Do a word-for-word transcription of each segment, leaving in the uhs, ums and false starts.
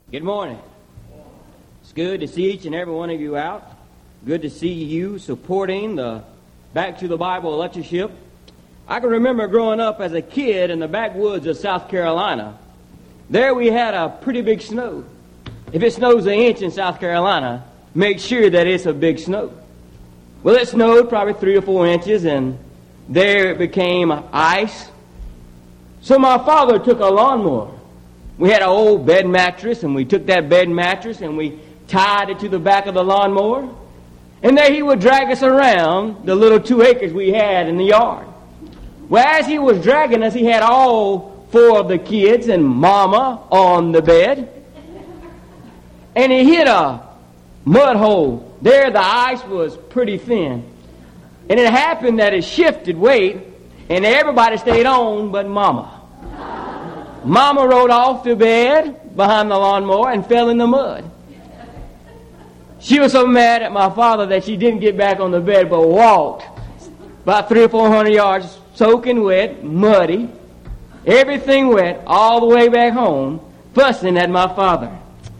Good morning. It's good to see each and every one of you out. Good to see you supporting the Back to the Bible lectureship. I can remember growing up as a kid in the backwoods of South Carolina. There we had a pretty big snow. If it snows an inch in South Carolina, make sure that it's a big snow. Well, it snowed probably three or four inches, and there it became ice. So my father took a lawnmower. We had an old bed mattress, and we took that bed mattress and we tied it to the back of the lawnmower. And there he would drag us around the little two acres we had in the yard. Well, as he was dragging us, he had all four of the kids and Mama on the bed. And he hit a mud hole. There the ice was pretty thin. And it happened that it shifted weight, and everybody stayed on but Mama. Mama rode off the bed behind the lawnmower and fell in the mud. She was so mad at my father that she didn't get back on the bed but walked about three or four hundred yards, soaking wet, muddy, everything wet, all the way back home, fussing at my father.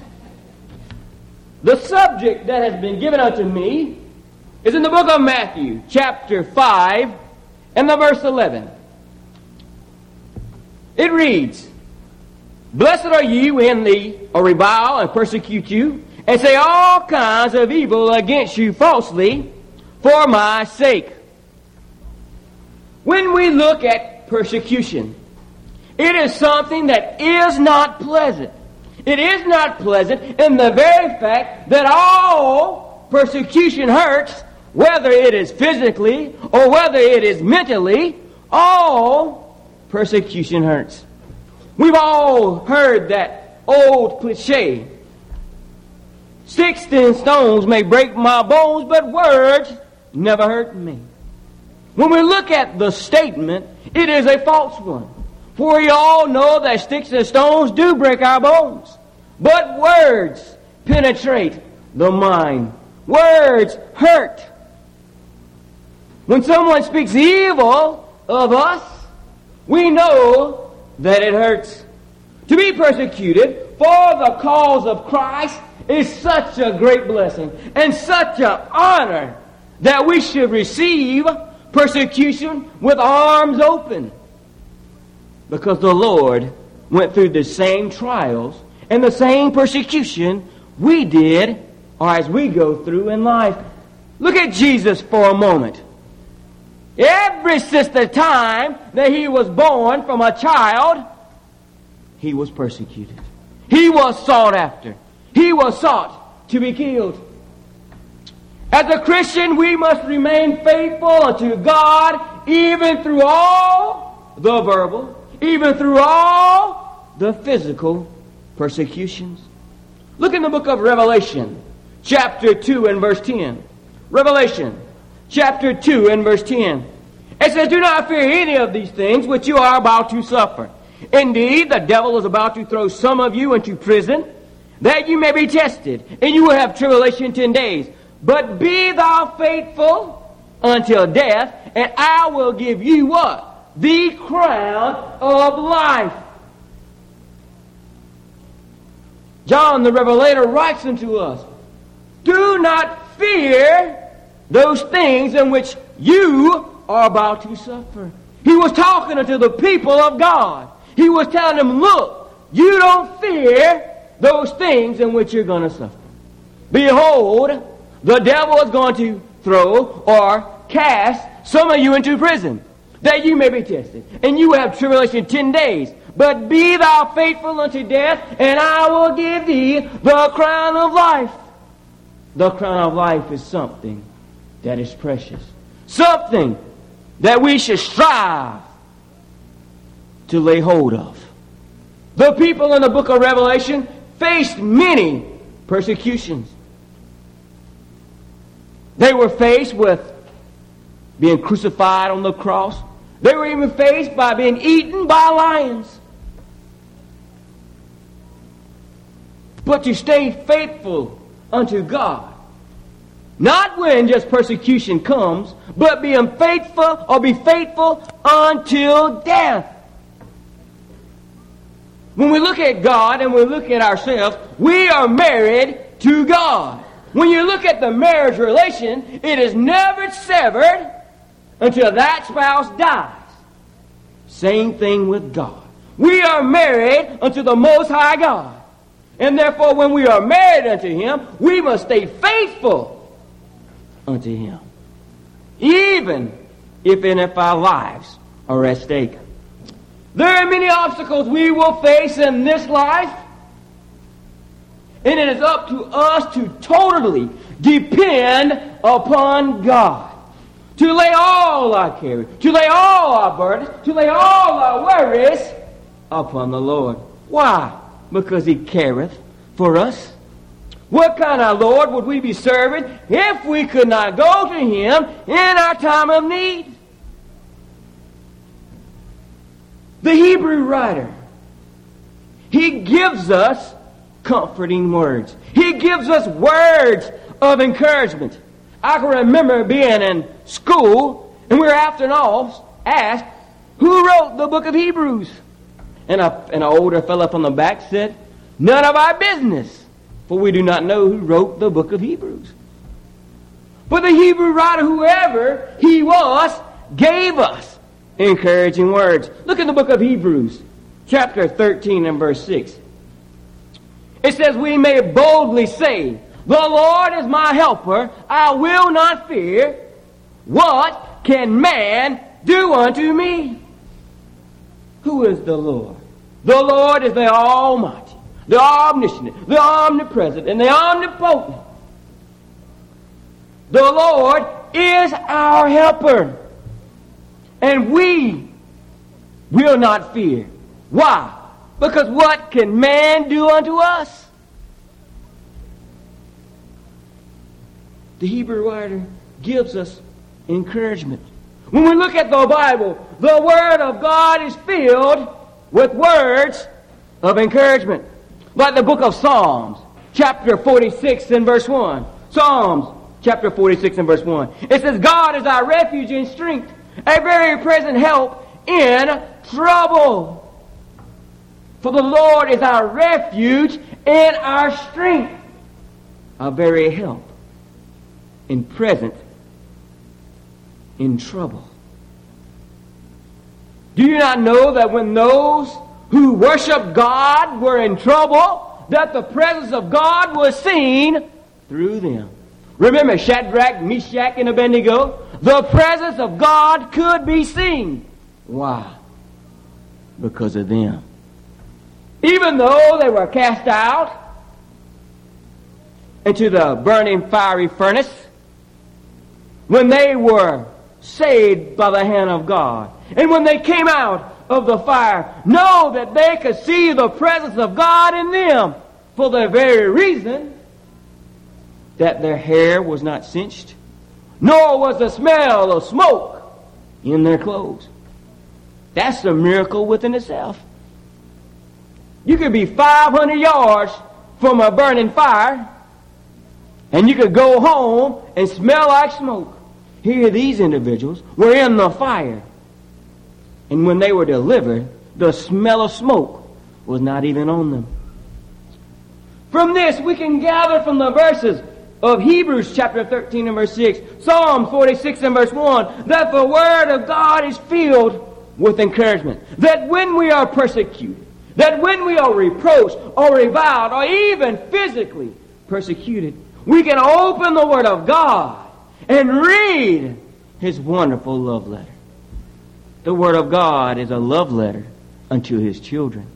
The subject that has been given unto me is in the book of Matthew, chapter five, and the verse eleven. It reads, "Blessed are ye when they revile and persecute you, and say all kinds of evil against you falsely for my sake." When we look at persecution, it is something that is not pleasant. It is not pleasant in the very fact that all persecution hurts, whether it is physically or whether it is mentally, all persecution hurts. We've all heard that old cliche, "Sticks and stones may break my bones, but words never hurt me." When we look at the statement, it is a false one. For we all know that sticks and stones do break our bones. But words penetrate the mind. Words hurt. When someone speaks evil of us, we know that it hurts. To be persecuted for the cause of Christ is such a great blessing and such an honor that we should receive persecution with arms open, because the Lord went through the same trials and the same persecution we did, or as we go through in life. Look at Jesus for a moment. Every since the time that he was born from a child, he was persecuted. He was sought after. He was sought to be killed. As a Christian, we must remain faithful unto God even through all the verbal, even through all the physical persecutions. Look in the book of Revelation, chapter two and verse ten. Revelation, chapter two and verse ten. It says, "Do not fear any of these things which you are about to suffer. Indeed, the devil is about to throw some of you into prison, that you may be tested, and you will have tribulation ten days. But be thou faithful until death, and I will give you" what? "The crown of life." John the Revelator writes unto us, "Do not fear those things in which you are about to suffer." He was talking unto the people of God. He was telling them, look, you don't fear those things in which you're going to suffer. Behold, the devil is going to throw or cast some of you into prison, that you may be tested, and you have tribulation ten days. But be thou faithful unto death, and I will give thee the crown of life. The crown of life is something that is precious, something that we should strive to lay hold of. The people in the book of Revelation faced many persecutions. They were faced with being crucified on the cross. They were even faced by being eaten by lions. But to stay faithful unto God, not when just persecution comes, but being faithful or be faithful until death. When we look at God and we look at ourselves, we are married to God. When you look at the marriage relation, it is never severed until that spouse dies. Same thing with God. We are married unto the Most High God. And therefore, when we are married unto Him, we must stay faithful unto Him. Even if and if our lives are at stake. There are many obstacles we will face in this life. And it is up to us to totally depend upon God. To lay all our care, to lay all our burdens, to lay all our worries upon the Lord. Why? Because He careth for us. What kind of Lord would we be serving if we could not go to Him in our time of need? The Hebrew writer, he gives us comforting words. He gives us words of encouragement. I can remember being in school, and we were after all asked, who wrote the book of Hebrews? And, a, and an older fellow from the back said, none of our business, for we do not know who wrote the book of Hebrews. But the Hebrew writer, whoever he was, gave us encouraging words. Look at the book of Hebrews, chapter thirteen and verse six. It says, we may boldly say, the Lord is my helper, I will not fear. What can man do unto me? Who is the Lord? The Lord is the Almighty, the Omniscient, the Omnipresent, and the Omnipotent. The Lord is our helper. And we will not fear. Why? Because what can man do unto us? The Hebrew writer gives us encouragement. When we look at the Bible, the Word of God is filled with words of encouragement. Like the book of Psalms, chapter forty-six and verse one. Psalms, chapter forty-six and verse one. It says, God is our refuge and strength, a very present help in trouble. For the Lord is our refuge and our strength, a very help in present in trouble. Do you not know that when those who worship God were in trouble, that the presence of God was seen through them? Remember Shadrach, Meshach, and Abednego? The presence of God could be seen. Why? Because of them. Even though they were cast out into the burning fiery furnace, when they were saved by the hand of God, and when they came out of the fire, know that they could see the presence of God in them for the very reason that their hair was not singed, nor was the smell of smoke in their clothes. That's a miracle within itself. You could be five hundred yards from a burning fire, and you could go home and smell like smoke. Here these individuals were in the fire, and when they were delivered, the smell of smoke was not even on them. From this, we can gather from the verses of Hebrews chapter thirteen and verse six, Psalm forty-six and verse one, that the Word of God is filled with encouragement. That when we are persecuted, that when we are reproached or reviled or even physically persecuted, we can open the Word of God and read His wonderful love letter. The Word of God is a love letter unto His children.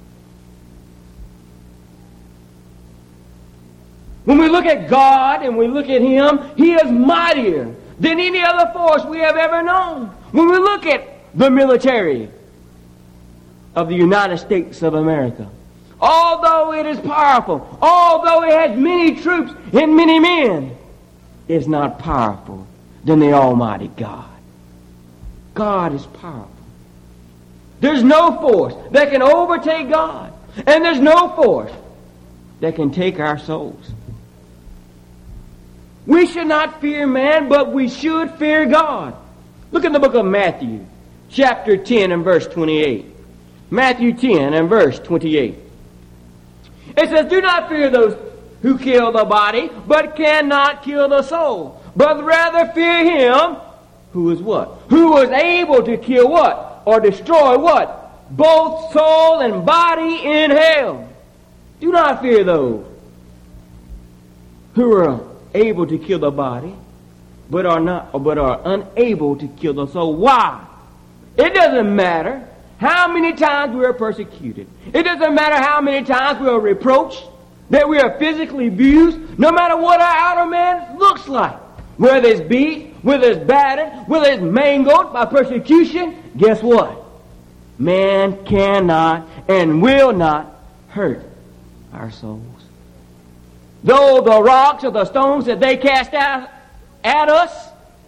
When we look at God and we look at Him, He is mightier than any other force we have ever known. When we look at the military of the United States of America, although it is powerful, although it has many troops and many men, it's not powerful than the Almighty God. God is powerful. There's no force that can overtake God, and there's no force that can take our souls. We should not fear man, but we should fear God. Look at the book of Matthew, chapter ten and verse twenty-eight. Matthew ten and verse twenty-eight. It says, do not fear those who kill the body, but cannot kill the soul. But rather fear him who is what? Who is able to kill what? Or destroy what? Both soul and body in hell. Do not fear those who are able to kill the body, but are not, but are unable to kill the soul. Why? It doesn't matter how many times we are persecuted. It doesn't matter how many times we are reproached, that we are physically abused, no matter what our outer man looks like. Whether it's beat, whether it's battered, whether it's mangled by persecution, guess what? Man cannot and will not hurt our souls. Though the rocks or the stones that they cast out at us,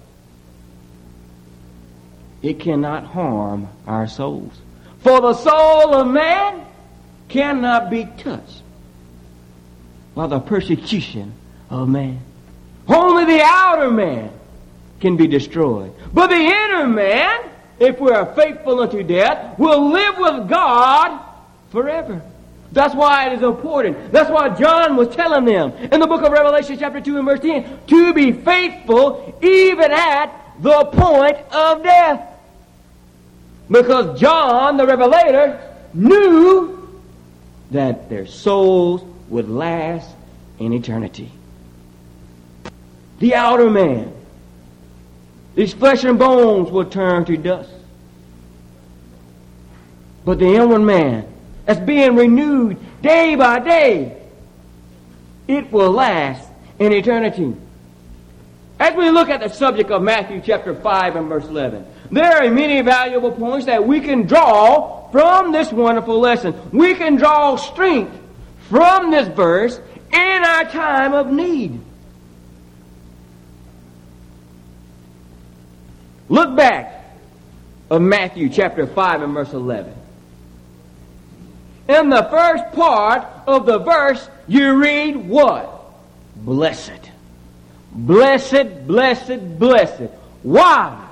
it cannot harm our souls. For the soul of man cannot be touched by the persecution of man. Only the outer man can be destroyed. But the inner man, if we are faithful unto death, will live with God forever. That's why it is important. That's why John was telling them in the book of Revelation chapter two and verse ten, to be faithful even at the point of death. Because John, the Revelator, knew that their souls would last in eternity. The outer man, his flesh and bones will turn to dust. But the inward man, that's being renewed day by day, it will last in eternity. As we look at the subject of Matthew chapter five and verse eleven, there are many valuable points that we can draw from this wonderful lesson. We can draw strength from this verse in our time of need. Look back of Matthew chapter five and verse eleven. In the first part of the verse, you read what? Blessed. Blessed, blessed, blessed. Why?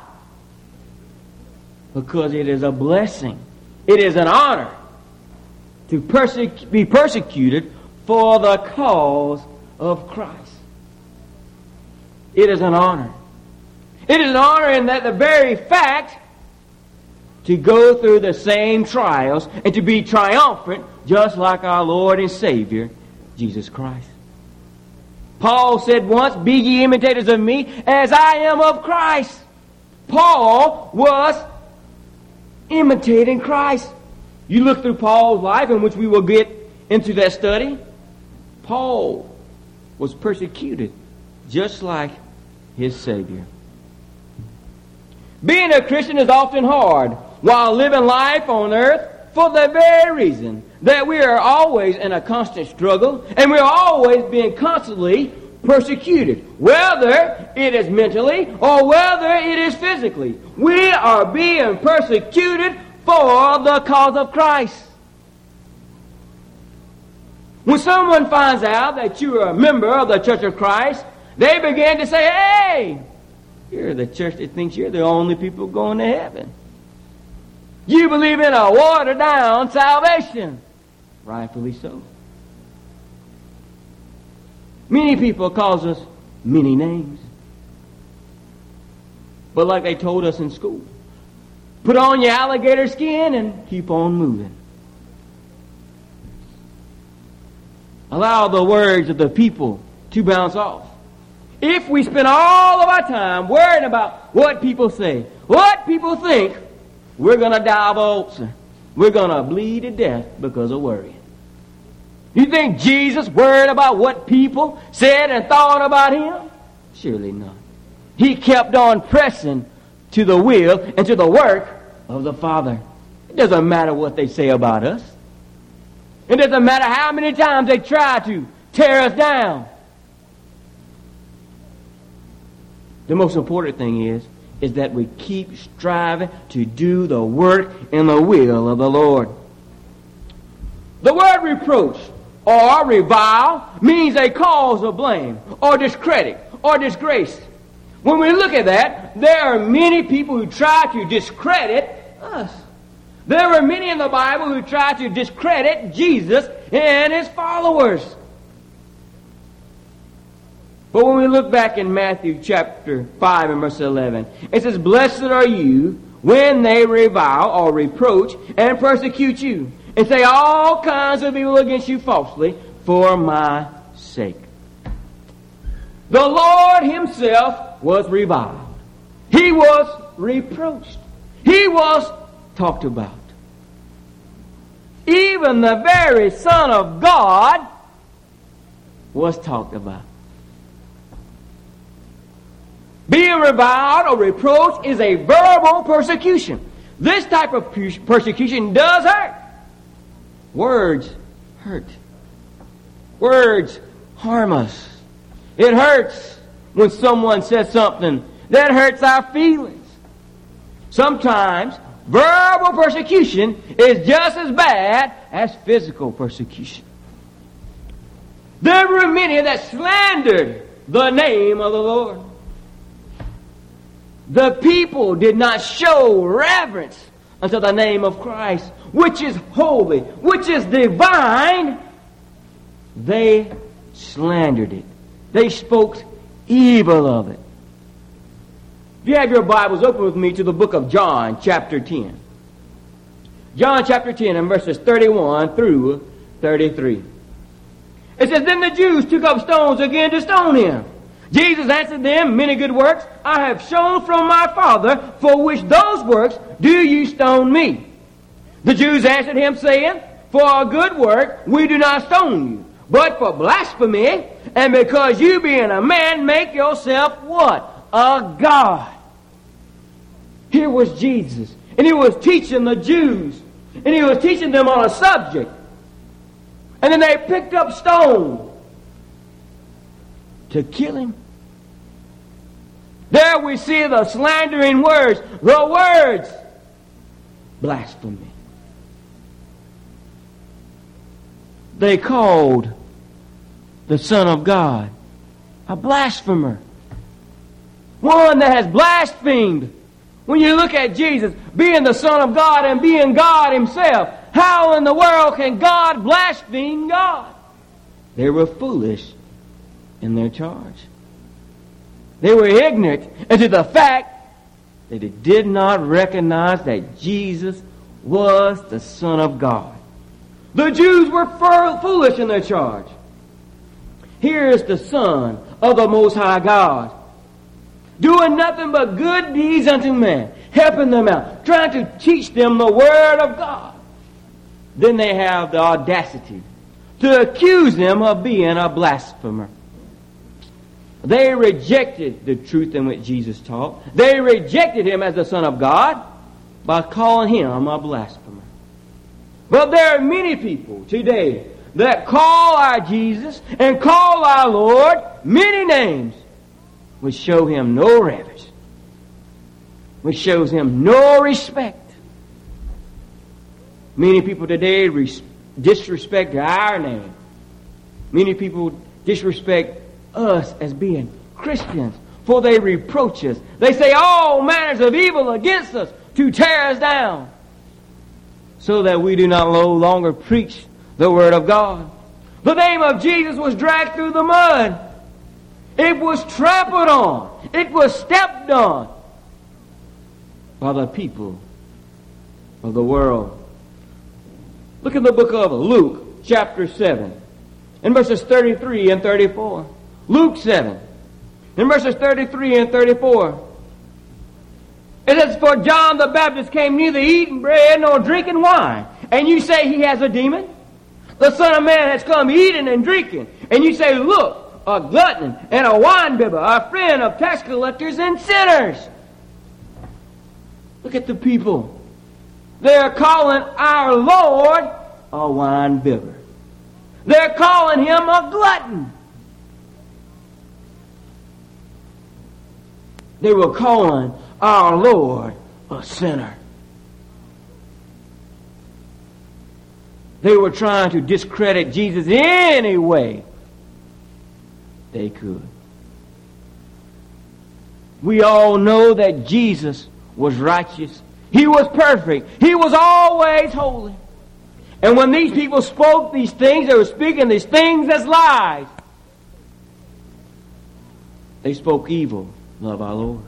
Because it is a blessing. It is an honor to perse- be persecuted for the cause of Christ. It is an honor. It is an honor in that the very fact to go through the same trials and to be triumphant just like our Lord and Savior, Jesus Christ. Paul said once, be ye imitators of me as I am of Christ. Paul was imitating Christ. You look through Paul's life, in which we will get into that study. Paul was persecuted just like his Savior. Being a Christian is often hard while living life on earth for the very reason that we are always in a constant struggle and we are always being constantly persecuted, whether it is mentally or whether it is physically. We are being persecuted for the cause of Christ. When someone finds out that you are a member of the Church of Christ, they begin to say, hey, you're the church that thinks you're the only people going to heaven. You believe in a watered-down salvation. Rightfully so. Many people call us many names. But like they told us in school, put on your alligator skin and keep on moving. Allow the words of the people to bounce off. If we spend all of our time worrying about what people say, what people think, we're going to die of ulcer. We're going to bleed to death because of worrying. You think Jesus worried about what people said and thought about him? Surely not. He kept on pressing to the will and to the work of the Father. It doesn't matter what they say about us. It doesn't matter how many times they try to tear us down. The most important thing is, is that we keep striving to do the work and the will of the Lord. The word reproach or revile means a cause of blame or discredit or disgrace. When we look at that, there are many people who try to discredit us. There were many in the Bible who tried to discredit Jesus and his followers. But when we look back in Matthew chapter five and verse eleven, it says, "Blessed are you when they revile or reproach and persecute you, and say all kinds of evil against you falsely for my sake." The Lord himself was reviled. He was reproached. He was talked about. Even the very Son of God was talked about. Being reviled or reproached is a verbal persecution. This type of persecution does hurt. Words hurt. Words harm us. It hurts when someone says something that hurts our feelings. Sometimes verbal persecution is just as bad as physical persecution. There were many that slandered the name of the Lord. The people did not show reverence unto the name of Christ, which is holy, which is divine. They slandered it. They spoke evil of it. If you have your Bibles, open with me to the book of John, chapter ten. John chapter ten and verses thirty-one through thirty-three. It says, "Then the Jews took up stones again to stone him. Jesus answered them, 'Many good works I have shown from my Father, for which those works do you stone me?' The Jews answered him, saying, 'For a good work we do not stone you, but for blasphemy, and because you being a man make yourself,'" what? "A God." Here was Jesus, and he was teaching the Jews, and he was teaching them on a subject. And then they picked up stones to kill him. There we see the slandering words, the words, blasphemy. They called the Son of God a blasphemer, one that has blasphemed. When you look at Jesus being the Son of God and being God himself, how in the world can God blaspheme God? They were foolish in their charge. They were ignorant as to the fact that they did not recognize that Jesus was the Son of God. The Jews were foolish in their charge. Here is the Son of the Most High God, doing nothing but good deeds unto men, helping them out, trying to teach them the Word of God. Then they have the audacity to accuse him of being a blasphemer. They rejected the truth in which Jesus taught. They rejected him as the Son of God by calling him a blasphemer. But there are many people today that call our Jesus and call our Lord many names which show him no reverence, which shows him no respect. Many people today res- disrespect our name. Many people disrespect us as being Christians, for they reproach us. They say all manners of evil against us to tear us down, so that we do not no longer preach the Word of God. The name of Jesus was dragged through the mud. It was trampled on. It was stepped on by the people of the world. Look at the book of Luke, chapter seven, in verses thirty-three and thirty-four. Luke seven, in verses thirty-three and thirty-four. It says, "For John the Baptist came neither eating bread nor drinking wine, and you say he has a demon? The Son of Man has come eating and drinking, and you say, look, a glutton and a winebibber, a friend of tax collectors and sinners." Look at the people. They're calling our Lord a winebibber. They're calling him a glutton. They were calling our Lord a sinner. They were trying to discredit Jesus any way they could. We all know that Jesus was righteous He was perfect. He was always holy. And when these people spoke these things, they were speaking these things as lies. They spoke evil of our Lord.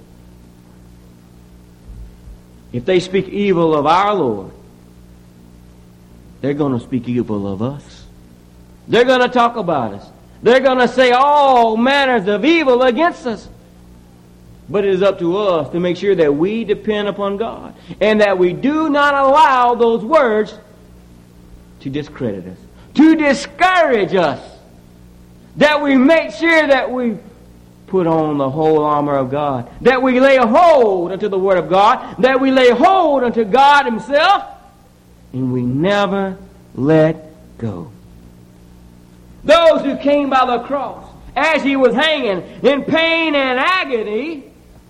If they speak evil of our Lord, they're going to speak evil of us. They're going to talk about us. They're going to say all manners of evil against us. But it is up to us to make sure that we depend upon God and that we do not allow those words to discredit us, to discourage us, that we make sure that we put on the whole armor of God, that we lay hold unto the Word of God, that we lay hold unto God Himself, and we never let go. Those who came by the cross as He was hanging in pain and agony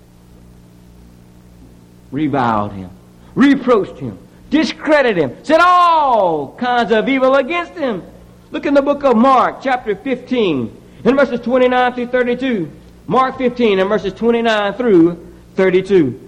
reviled Him, reproached Him, discredited Him, said all kinds of evil against Him. Look in the book of Mark, chapter fifteen, in verses twenty-nine through thirty-two. Mark fifteen, and verses twenty-nine through thirty-two.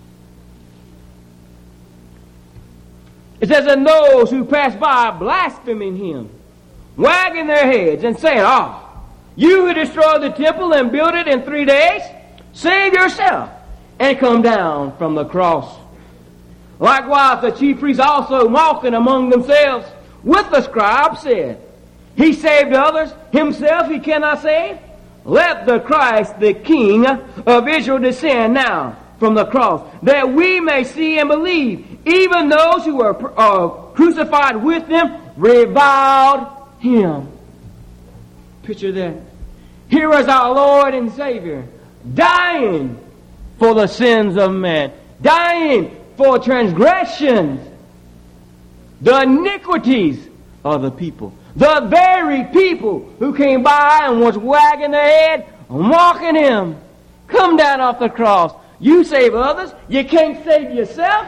It says, and those who passed by blaspheming Him, wagging their heads and saying, ah, you who destroyed the temple and built it in three days, save yourself and come down from the cross. Likewise, the chief priests also, mocking among themselves with the scribes, said, He saved others, Himself He cannot save. Let the Christ, the King of Israel, descend now from the cross, that we may see and believe. Even those who were uh, crucified with Him reviled Him. Picture that. Here is our Lord and Savior, dying for the sins of man, dying for transgressions, the iniquities of the people. The very people who came by and was wagging their head, mocking Him. Come down off the cross. You save others. You can't save yourself.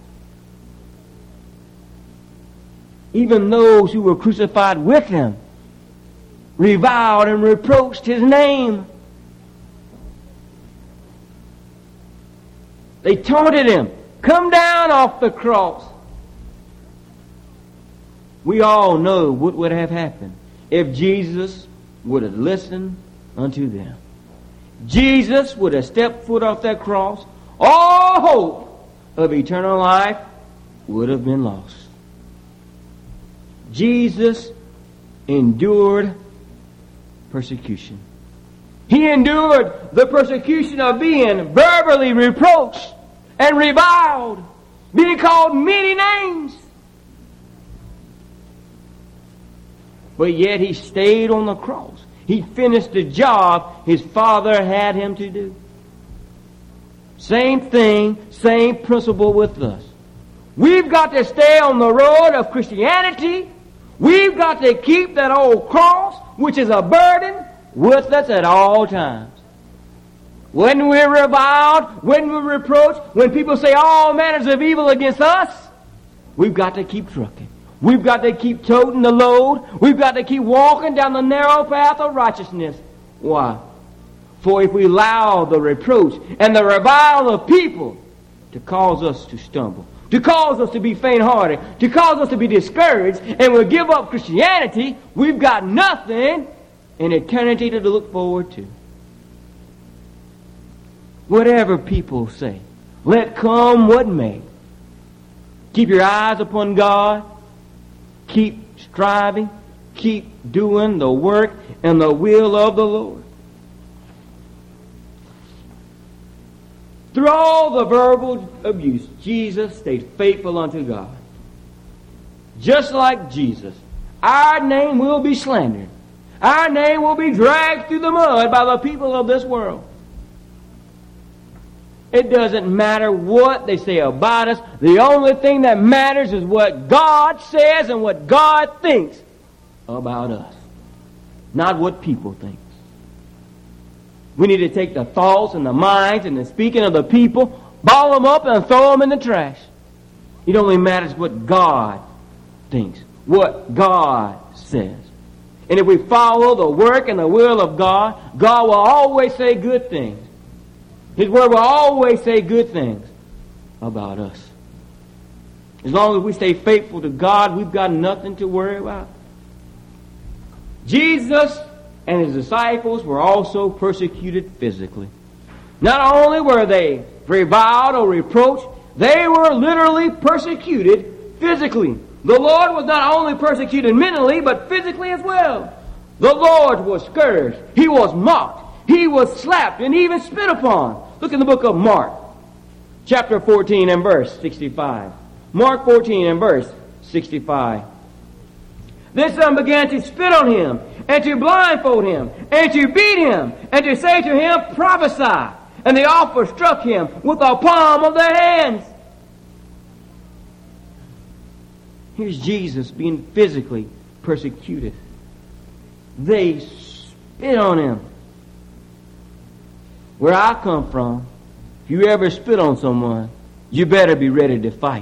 Even those who were crucified with Him reviled and reproached His name. They taunted Him. Come down off the cross. We all know what would have happened if Jesus would have listened unto them. Jesus would have stepped foot off that cross. All hope of eternal life would have been lost. Jesus endured persecution. He endured the persecution of being verbally reproached and reviled, being called many names. But yet He stayed on the cross. He finished the job His Father had Him to do. Same thing, same principle with us. We've got to stay on the road of Christianity. We've got to keep that old cross, which is a burden, with us at all times. When we're reviled, when we're reproached, when people say all manners of evil against us, we've got to keep trucking. We've got to keep toting the load. We've got to keep walking down the narrow path of righteousness. Why? For if we allow the reproach and the revival of people to cause us to stumble, to cause us to be faint-hearted, to cause us to be discouraged, and we'll give up Christianity, we've got nothing in eternity to look forward to. Whatever people say, let come what may. Keep your eyes upon God. Keep striving. Keep doing the work and the will of the Lord. Through all the verbal abuse, Jesus stayed faithful unto God. Just like Jesus, our name will be slandered. Our name will be dragged through the mud by the people of this world. It doesn't matter what they say about us. The only thing that matters is what God says and what God thinks about us. Not what people think. We need to take the thoughts and the minds and the speaking of the people, ball them up and throw them in the trash. It only matters what God thinks, what God says. And if we follow the work and the will of God, God will always say good things. His Word will always say good things about us. As long as we stay faithful to God, we've got nothing to worry about. Jesus and his disciples were also persecuted physically. Not only were they reviled or reproached, they were literally persecuted physically. The Lord was not only persecuted mentally, but physically as well. The Lord was scourged. He was mocked. He was slapped and even spit upon. Look in the book of Mark, chapter fourteen and verse sixty-five. Mark fourteen and verse sixty-five. Then some began to spit on him, and to blindfold him, and to beat him, and to say to him, prophesy. And they also struck him with the palm of their hands. Here's Jesus being physically persecuted. They spit on him. Where I come from, if you ever spit on someone, you better be ready to fight.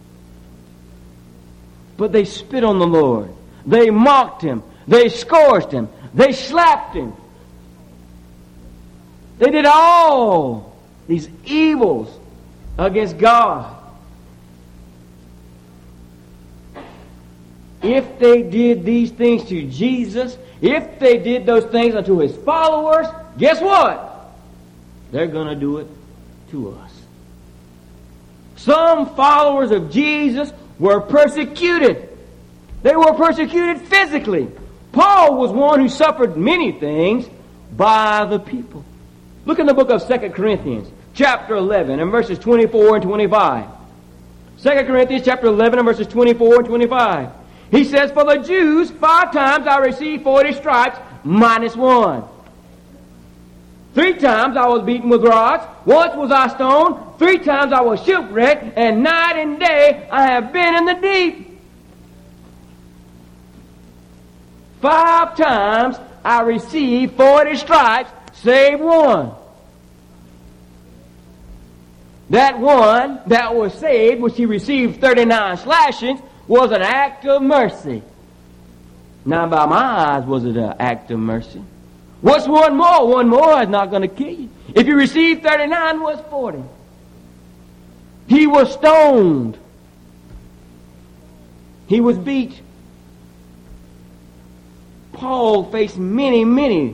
But they spit on the Lord. They mocked him. They scourged him. They slapped him. They did all these evils against God. If they did these things to Jesus, if they did those things unto his followers, guess what? They're going to do it to us. Some followers of Jesus were persecuted. They were persecuted physically. Paul was one who suffered many things by the people. Look in the book of Second Corinthians, chapter eleven, and verses twenty-four and twenty-five. Second Corinthians, chapter eleven, and verses twenty-four and twenty-five. He says, for the Jews, five times I received forty stripes, minus one. Three times I was beaten with rods. Once was I stoned. Three times I was shipwrecked. And night and day I have been in the deep. Five times I received forty stripes, save one. That one that was saved, which he received thirty-nine slashings, was an act of mercy. Now, by my eyes, was it an act of mercy? What's one more? One more is not going to kill you. If you received thirty-nine, what's forty? He was stoned. He was beat. Paul faced many, many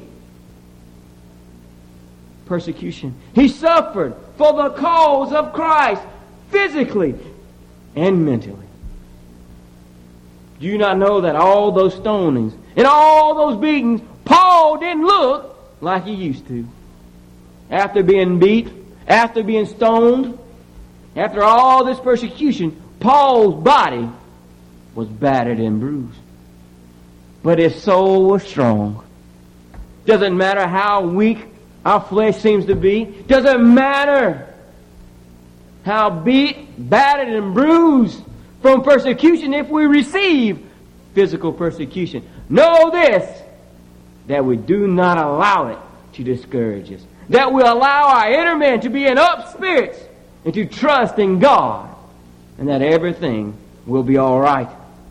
persecution. He suffered for the cause of Christ, physically and mentally. Do you not know that all those stonings and all those beatings, Paul didn't look like he used to? After being beat, after being stoned, after all this persecution, Paul's body was battered and bruised. But his soul was strong. Doesn't matter how weak our flesh seems to be. Doesn't matter how beat, battered, and bruised from persecution if we receive physical persecution. Know this, that we do not allow it to discourage us. That we allow our inner man to be in up spirits and to trust in God, and that everything will be all right.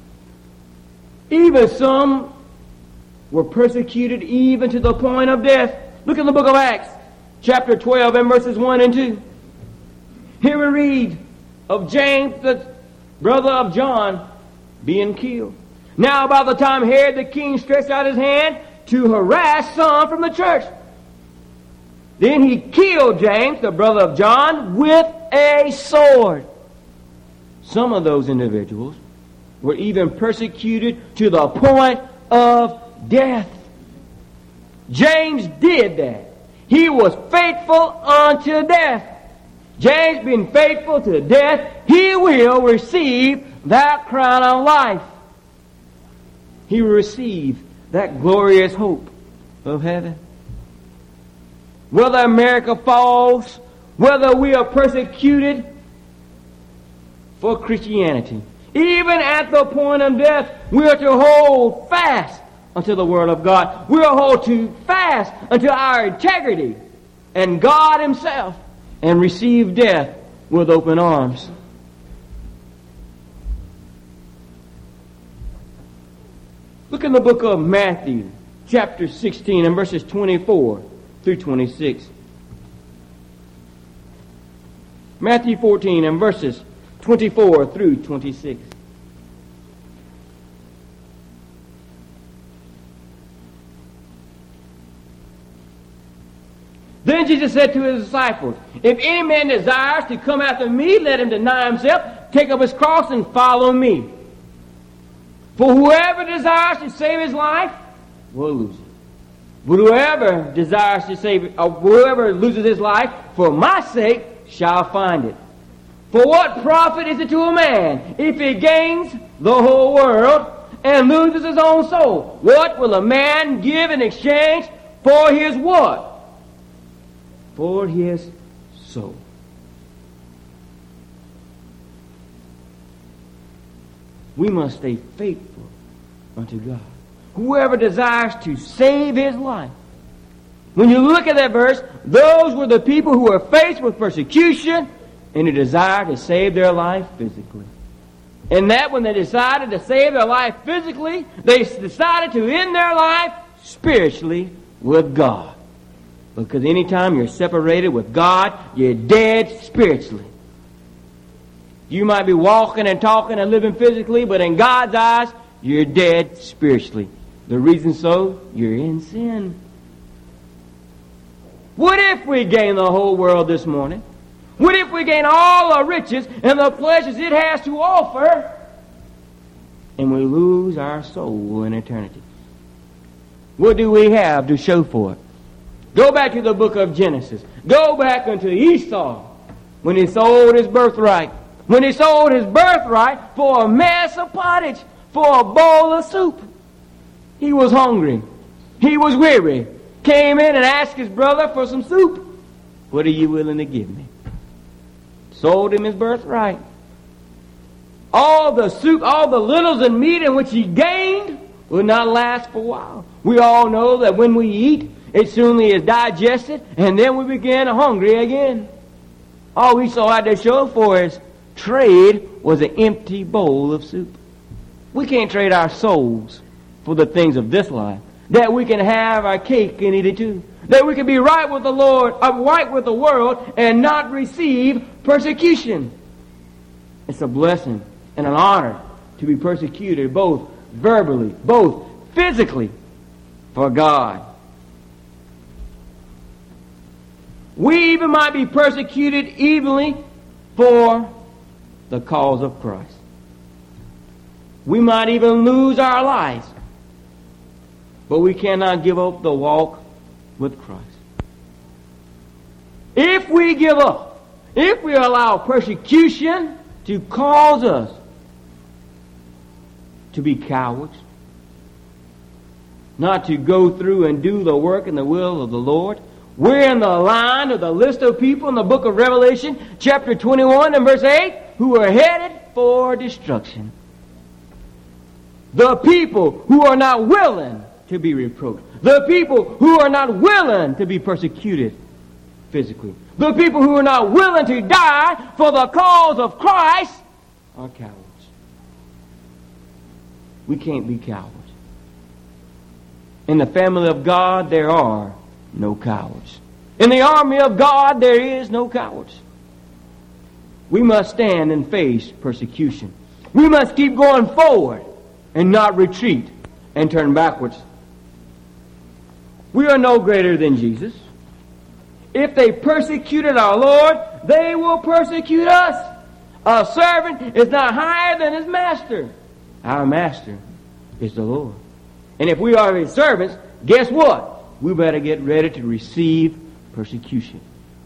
Even some were persecuted even to the point of death. Look in the book of Acts, chapter twelve and verses one and two. Here we read of James, the brother of John, being killed. Now by the time Herod the king stretched out his hand to harass some from the church, then he killed James, the brother of John, with a sword. Some of those individuals were even persecuted to the point of death. James did that. He was faithful unto death. James being faithful to death, he will receive that crown of life. He will receive that glorious hope of heaven. Whether America falls, whether we are persecuted for Christianity, even at the point of death, we are to hold fast unto the Word of God. We are hold to fast unto our integrity and God Himself, and receive death with open arms. Look in the book of Matthew, chapter sixteen, and verses twenty-four through twenty-six. Matthew fourteen and verses twenty-four through twenty-six. Then Jesus said to his disciples, if any man desires to come after me, let him deny himself, take up his cross, and follow me. For whoever desires to save his life will lose it. But whoever desires to save, or whoever loses his life for my sake shall find it. For what profit is it to a man if he gains the whole world and loses his own soul? What will a man give in exchange for his what? For his soul. We must stay faithful unto God. Whoever desires to save his life. When you look at that verse, those were the people who were faced with persecution and who desired to save their life physically. And that when they decided to save their life physically, they decided to end their life spiritually with God. Because anytime you're separated with God, you're dead spiritually. You might be walking and talking and living physically, but in God's eyes, you're dead spiritually. The reason so, you're in sin. What if we gain the whole world this morning? What if we gain all the riches and the pleasures it has to offer, and we lose our soul in eternity? What do we have to show for it? Go back to the book of Genesis. Go back unto Esau when he sold his birthright. When he sold his birthright for a mess of pottage, for a bowl of soup. He was hungry. He was weary. Came in and asked his brother for some soup. What are you willing to give me? Sold him his birthright. All the soup, all the littles and meat in which he gained would not last for a while. We all know that when we eat, it soon is digested, and then we begin hungry again. All we saw out there show for his trade was an empty bowl of soup. We can't trade our souls for the things of this life. That we can have our cake and eat it too. That we can be right with the Lord, uh, right with the world, and not receive persecution. It's a blessing and an honor to be persecuted both verbally, both physically, for God. We even might be persecuted evenly for the cause of Christ. We might even lose our lives, but we cannot give up the walk with Christ. If we give up, if we allow persecution to cause us to be cowards, not to go through and do the work and the will of the Lord, we're in the line of the list of people in the book of Revelation, chapter twenty-one and verse eight, who are headed for destruction. The people who are not willing to be reproached. The people who are not willing to be persecuted physically. The people who are not willing to die for the cause of Christ are cowards. We can't be cowards. In the family of God, there are no cowards. In the army of God, there is no cowards. We must stand and face persecution. We must keep going forward and not retreat and turn backwards. We are no greater than Jesus. If they persecuted our Lord, they will persecute us. A servant is not higher than his master. Our master is the Lord. And if we are his servants, guess what? We better get ready to receive persecution.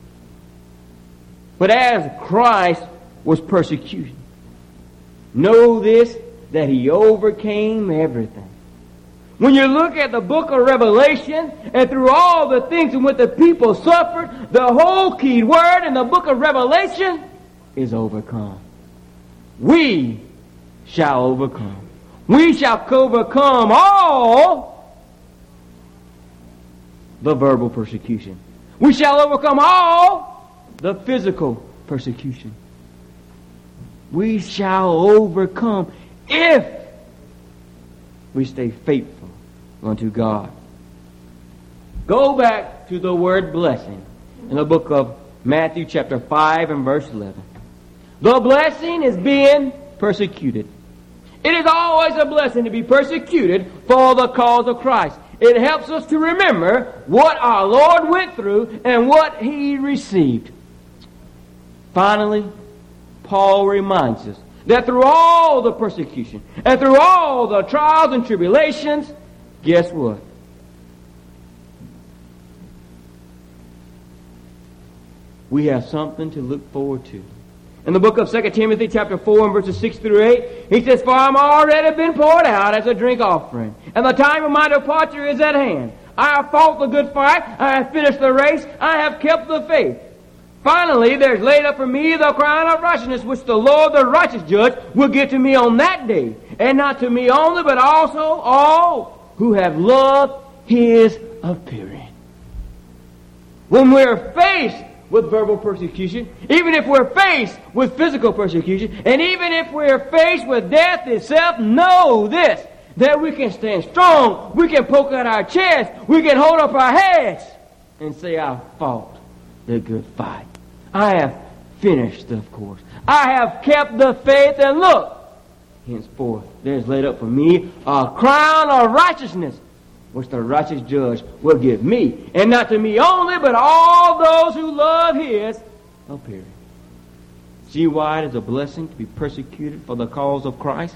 But as Christ was persecuted, know this, that he overcame everything. When you look at the book of Revelation, and through all the things in which the people suffered, the whole key word in the book of Revelation is overcome. We shall overcome. We shall overcome all the verbal persecution. We shall overcome all the physical persecution. We shall overcome if we stay faithful unto God. Go back to the word blessing in the book of Matthew chapter five and verse eleven. The blessing is being persecuted. It is always a blessing to be persecuted for the cause of Christ. It helps us to remember what our Lord went through and what He received. Finally, Paul reminds us that through all the persecution and through all the trials and tribulations, guess what? We have something to look forward to. In the book of Second Timothy chapter four and verses six through eight, he says, "For I am already been poured out as a drink offering, and the time of my departure is at hand. I have fought the good fight, I have finished the race, I have kept the faith. Finally, there is laid up for me the crown of righteousness, which the Lord, the righteous judge, will give to me on that day, and not to me only, but also all who have loved His appearing." When we're faced with verbal persecution, even if we're faced with physical persecution, and even if we're faced with death itself, know this, that we can stand strong, we can poke out our chest, we can hold up our heads and say, "I fought the good fight. I have finished the course. I have kept the faith, and look, henceforth there's laid up for me a crown of righteousness, which the righteous judge will give me, and not to me only, but all those who love His appearing." See why it is a blessing to be persecuted for the cause of Christ?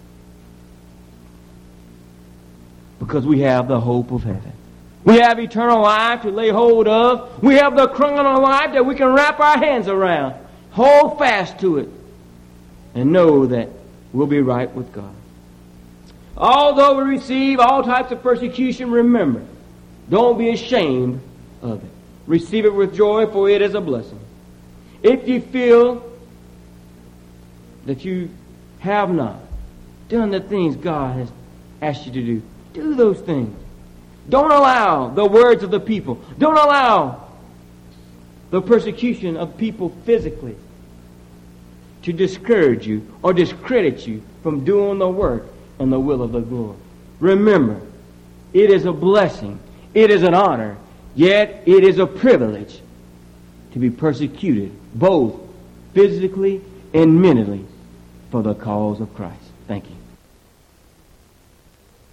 Because we have the hope of heaven. We have eternal life to lay hold of. We have the crown of life that we can wrap our hands around. Hold fast to it and know that we'll be right with God. Although we receive all types of persecution, remember, don't be ashamed of it. Receive it with joy, for it is a blessing. If you feel that you have not done the things God has asked you to do, do those things. Don't allow the words of the people, don't allow the persecution of people physically to discourage you or discredit you from doing the work and the will of the Lord. Remember, it is a blessing, it is an honor, yet it is a privilege to be persecuted, both physically and mentally, for the cause of Christ. Thank you.